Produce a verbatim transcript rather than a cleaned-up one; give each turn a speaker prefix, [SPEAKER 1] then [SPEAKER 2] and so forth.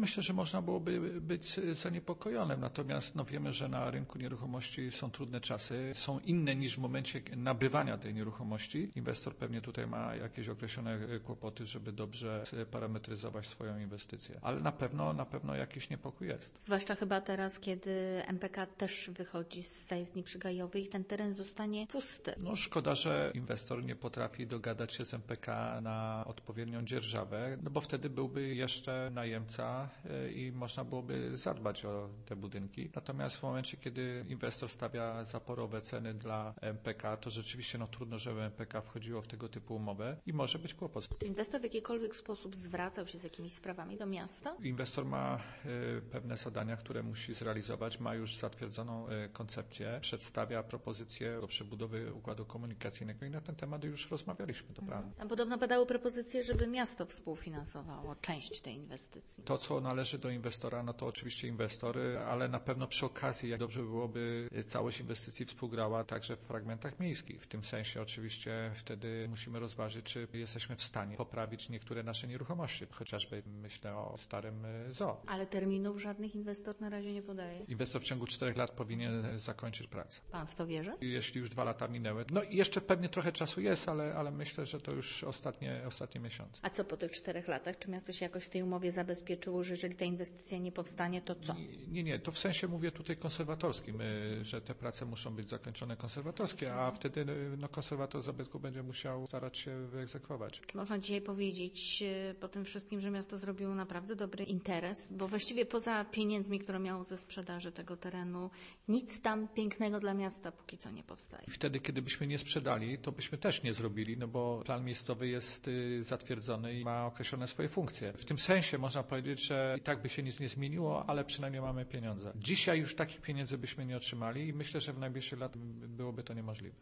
[SPEAKER 1] myślę, że można byłoby być zaniepokojonym, natomiast no, wiemy, że na rynku nieruchomości są trudne czasy, są inne niż w momencie nabywania tej nieruchomości. Inwestor pewnie tutaj ma jakieś określone kłopoty, żeby dobrze parametryzować swoją inwestycję, ale na pewno, na pewno jakiś niepokój jest.
[SPEAKER 2] Zwłaszcza chyba teraz, kiedy M P K też wychodzi z zajezdni przygajowej i ten teren zostanie pusty.
[SPEAKER 1] No szkoda, że inwestor nie potrafi dogadać się z M P K na odpowiednią dzierżawę, no bo wtedy byłby jeszcze najemca i można byłoby zadbać o te budynki. Natomiast w momencie, kiedy inwestor stawia zaporowe ceny dla M P K, to rzeczywiście no, trudno, żeby M P K wchodziło w tego typu umowę i może być kłopot.
[SPEAKER 2] Czy inwestor w jakikolwiek sposób zwracał się z jakimiś sprawami do miasta?
[SPEAKER 1] Inwestor ma y, pewne zadania, które musi zrealizować, ma już zatwierdzoną y, koncepcję, przedstawia propozycję do przebudowy układu komunikacyjnego i na ten temat już rozmawialiśmy, to prawda.
[SPEAKER 2] Tam podobno padały propozycje, żeby miasto współfinansowało część tej inwestycji.
[SPEAKER 1] To, co należy do inwestora, no to oczywiście inwestor, ale na pewno przy okazji, jak dobrze byłoby całość inwestycji współgrała także w fragmentach miejskich. W tym sensie oczywiście wtedy musimy rozważyć, czy jesteśmy w stanie poprawić niektóre nasze nieruchomości, chociażby myślę o starym zoo.
[SPEAKER 2] Ale terminów żadnych inwestor na razie nie podaje.
[SPEAKER 1] Inwestor w ciągu czterech lat powinien zakończyć pracę.
[SPEAKER 2] Pan w to wierzy?
[SPEAKER 1] Jeśli już dwa lata minęły. No i jeszcze pewnie trochę czasu jest, ale, ale myślę, że to już ostatnie, ostatnie miesiące.
[SPEAKER 2] A co po tych czterech latach? Czy miasto się jakoś w tej umowie zabezpieczyło, że jeżeli ta inwestycja nie powstanie, to co?
[SPEAKER 1] Nie, nie, to w sensie mówię tutaj konserwatorskim, że te prace muszą być zakończone konserwatorskie, a wtedy no, konserwator zabytku będzie musiał starać się wyegzekwować.
[SPEAKER 2] Czy można dzisiaj powiedzieć po tym wszystkim, że miasto zrobiło naprawdę dobry interes? Bo właściwie poza pieniędzmi, które miało ze sprzedaży tego terenu, nic tam pięknego dla miasta póki co nie powstaje.
[SPEAKER 1] Wtedy, kiedy byśmy nie sprzedali, to byśmy też nie zrobili, no bo plan miejscowy jest zatwierdzony i ma określone swoje funkcje. W tym sensie można powiedzieć, że i tak by się nic nie zmieniło, ale przynajmniej mamy pieniądze. Dzisiaj już takich pieniędzy byśmy nie otrzymali i myślę, że w najbliższych latach byłoby to niemożliwe.